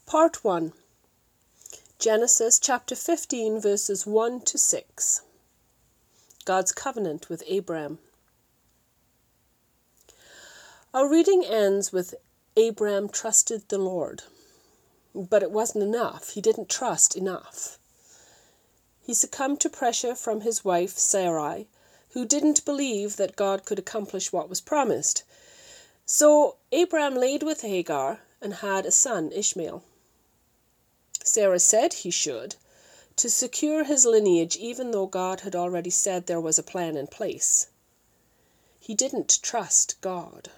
Part 1. Genesis chapter 15 verses 1 to 6. God's covenant with Abram. Our reading ends with Abram trusted the Lord. But it wasn't enough. He didn't trust enough. He succumbed to pressure from his wife Sarai, who didn't believe that God could accomplish what was promised. So Abram laid with Hagar and had a son, Ishmael. Sarah said he should, to secure his lineage, even though God had already said there was a plan in place. He didn't trust God.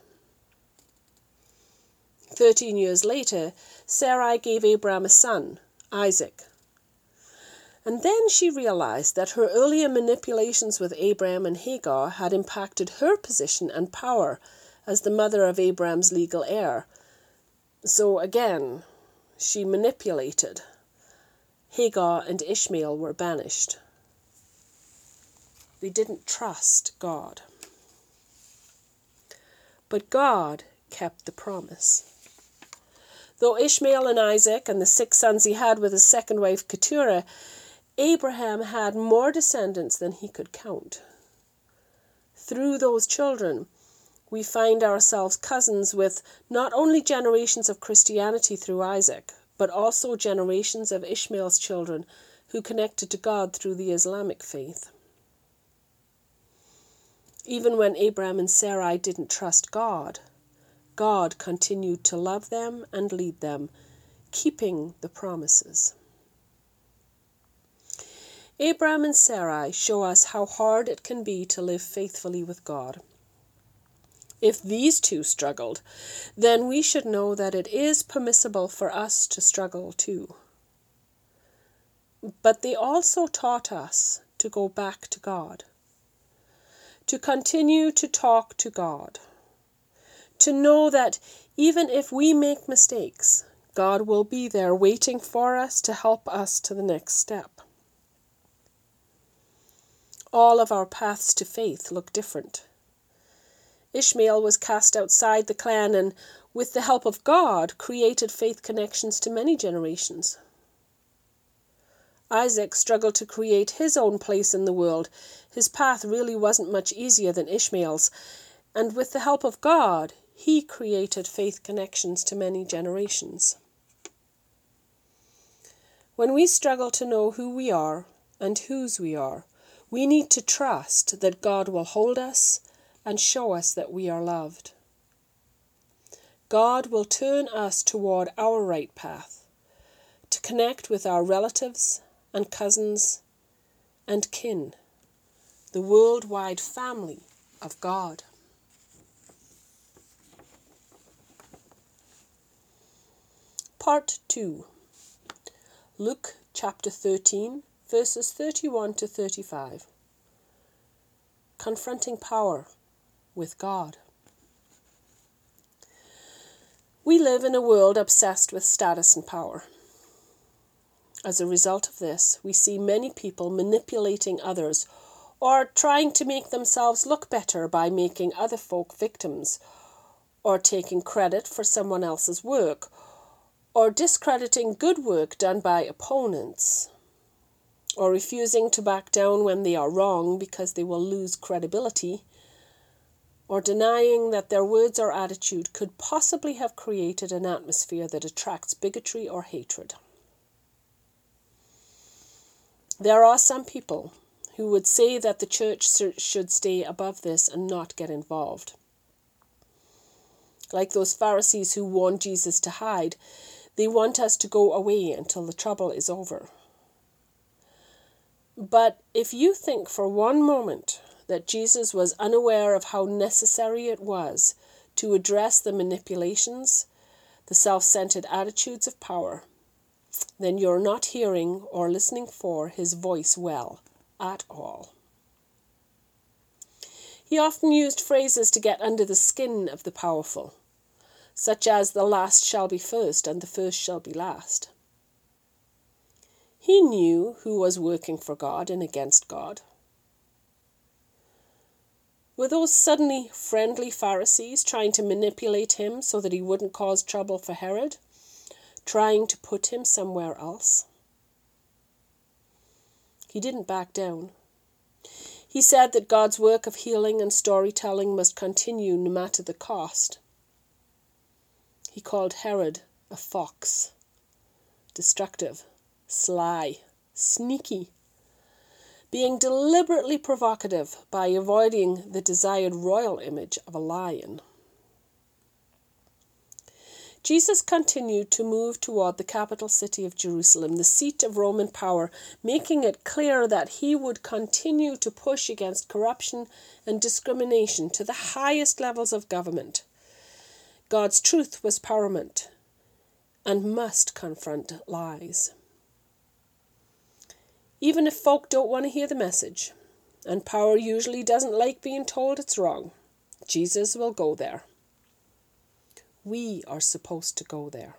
13 years later, Sarai gave Abram a son, Isaac. And then she realized that her earlier manipulations with Abram and Hagar had impacted her position and power as the mother of Abram's legal heir. So again, she manipulated. Hagar and Ishmael were banished. They didn't trust God. But God kept the promise. Though Ishmael and Isaac and the 6 sons he had with his second wife Keturah, Abraham had more descendants than he could count. Through those children, we find ourselves cousins with not only generations of Christianity through Isaac, but also generations of Ishmael's children who connected to God through the Islamic faith. Even when Abram and Sarai didn't trust God, God continued to love them and lead them, keeping the promises. Abram and Sarai show us how hard it can be to live faithfully with God. If these two struggled, then we should know that it is permissible for us to struggle too. But they also taught us to go back to God, to continue to talk to God, to know that even if we make mistakes, God will be there waiting for us to help us to the next step. All of our paths to faith look different. Ishmael was cast outside the clan and, with the help of God, created faith connections to many generations. Isaac struggled to create his own place in the world. His path really wasn't much easier than Ishmael's, and with the help of God, he created faith connections to many generations. When we struggle to know who we are and whose we are, we need to trust that God will hold us and show us that we are loved. God will turn us toward our right path, to connect with our relatives and cousins and kin, the worldwide family of God. Part 2. Luke chapter 13, verses 31 to 35. Confronting power with God. We live in a world obsessed with status and power. As a result of this, we see many people manipulating others or trying to make themselves look better by making other folk victims, or taking credit for someone else's work, or discrediting good work done by opponents, or refusing to back down when they are wrong because they will lose credibility, or denying that their words or attitude could possibly have created an atmosphere that attracts bigotry or hatred. There are some people who would say that the church should stay above this and not get involved. Like those Pharisees who warned Jesus to hide, they want us to go away until the trouble is over. But if you think for one moment that Jesus was unaware of how necessary it was to address the manipulations, the self-centered attitudes of power, then you're not hearing or listening for his voice well at all. He often used phrases to get under the skin of the powerful, such as the last shall be first and the first shall be last. He knew who was working for God and against God. Were those suddenly friendly Pharisees trying to manipulate him so that he wouldn't cause trouble for Herod? trying to put him somewhere else? He didn't back down. He said that God's work of healing and storytelling must continue no matter the cost. He called Herod a fox, destructive, sly, sneaky, being deliberately provocative by avoiding the desired royal image of a lion. Jesus continued to move toward the capital city of Jerusalem, the seat of Roman power, making it clear that he would continue to push against corruption and discrimination to the highest levels of government. God's truth was paramount and must confront lies. Even if folk don't want to hear the message, and power usually doesn't like being told it's wrong, Jesus will go there. We are supposed to go there.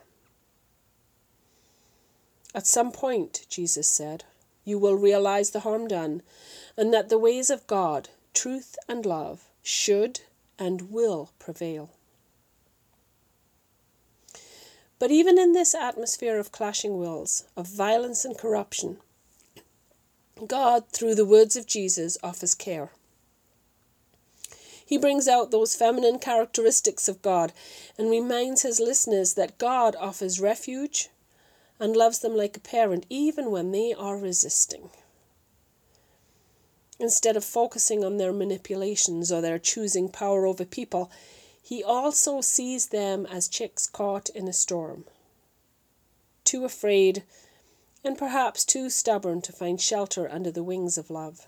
At some point, Jesus said, you will realize the harm done, and that the ways of God, truth and love, should and will prevail. But even in this atmosphere of clashing wills, of violence and corruption, God, through the words of Jesus, offers care. He brings out those feminine characteristics of God and reminds his listeners that God offers refuge and loves them like a parent even when they are resisting. Instead of focusing on their manipulations or their choosing power over people, he also sees them as chicks caught in a storm, too afraid and perhaps too stubborn to find shelter under the wings of love.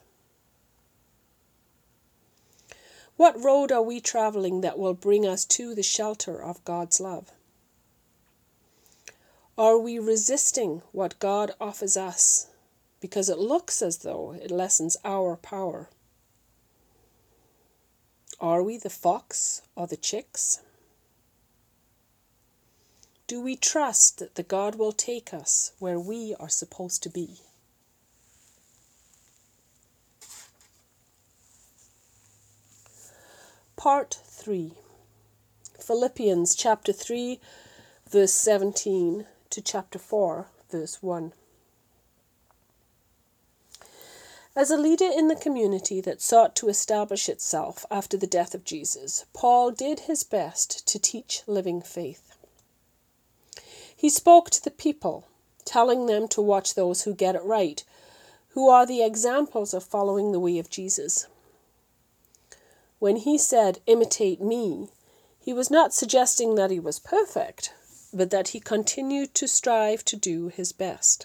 What road are we traveling that will bring us to the shelter of God's love? Are we resisting what God offers us because it looks as though it lessens our power? Are we the fox or the chicks? Do we trust that God will take us where we are supposed to be? Part 3. Philippians chapter 3, verse 17 to chapter 4, verse 1. As a leader in the community that sought to establish itself after the death of Jesus, Paul did his best to teach living faith. He spoke to the people, telling them to watch those who get it right, who are the examples of following the way of Jesus. When he said, imitate me, he was not suggesting that he was perfect, but that he continued to strive to do his best.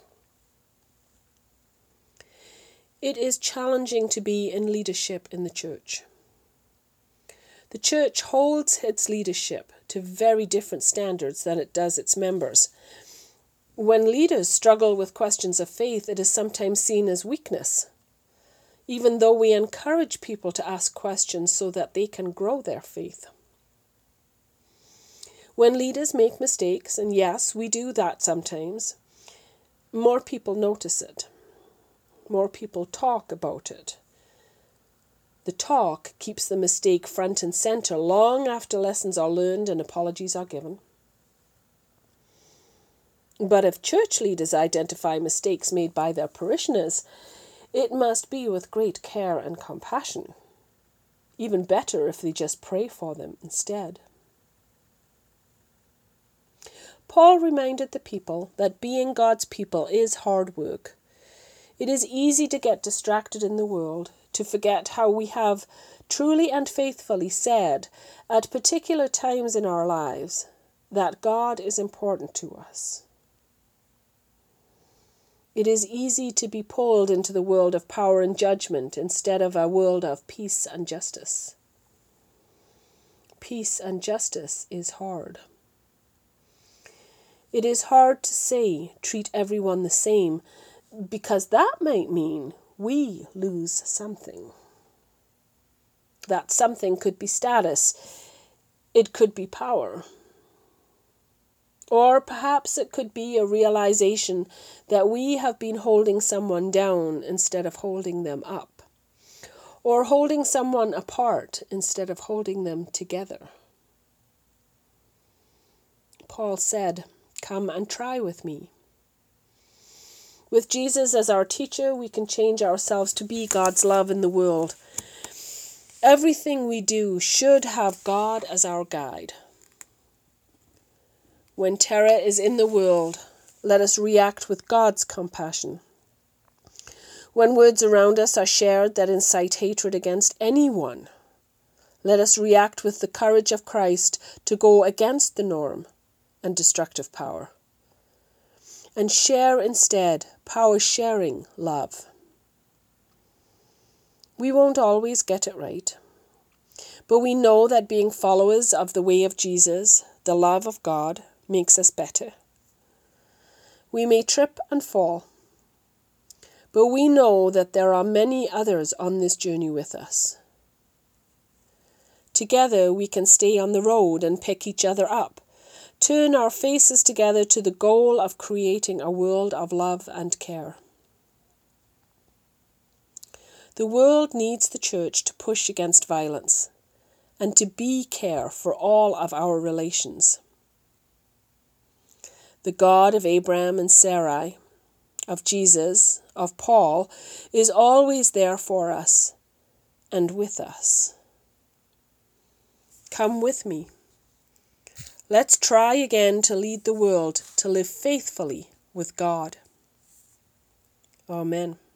It is challenging to be in leadership in the church. The church holds its leadership to very different standards than it does its members. When leaders struggle with questions of faith, it is sometimes seen as weakness, even though we encourage people to ask questions so that they can grow their faith. When leaders make mistakes, and yes, we do that sometimes, more people notice it. More people talk about it. The talk keeps the mistake front and center long after lessons are learned and apologies are given. But if church leaders identify mistakes made by their parishioners, it must be with great care and compassion. Even better if they just pray for them instead. Paul reminded the people that being God's people is hard work. It is easy to get distracted in the world, to forget how we have truly and faithfully said at particular times in our lives that God is important to us. It is easy to be pulled into the world of power and judgment instead of a world of peace and justice. Peace and justice is hard. It is hard to say, treat everyone the same, because that might mean we lose something. That something could be status. It could be power. Or perhaps it could be a realization that we have been holding someone down instead of holding them up. Or holding someone apart instead of holding them together. Paul said, come and try with me. With Jesus as our teacher, we can change ourselves to be God's love in the world. Everything we do should have God as our guide. When terror is in the world, let us react with God's compassion. When words around us are shared that incite hatred against anyone, let us react with the courage of Christ to go against the norm and destructive power, and share instead power-sharing love. We won't always get it right, but we know that being followers of the way of Jesus, the love of God, makes us better. We may trip and fall, but we know that there are many others on this journey with us. Together we can stay on the road and pick each other up, turn our faces together to the goal of creating a world of love and care. The world needs the church to push against violence and to be care for all of our relations. The God of Abraham and Sarai, of Jesus, of Paul, is always there for us and with us. Come with me. Let's try again to lead the world to live faithfully with God. Amen.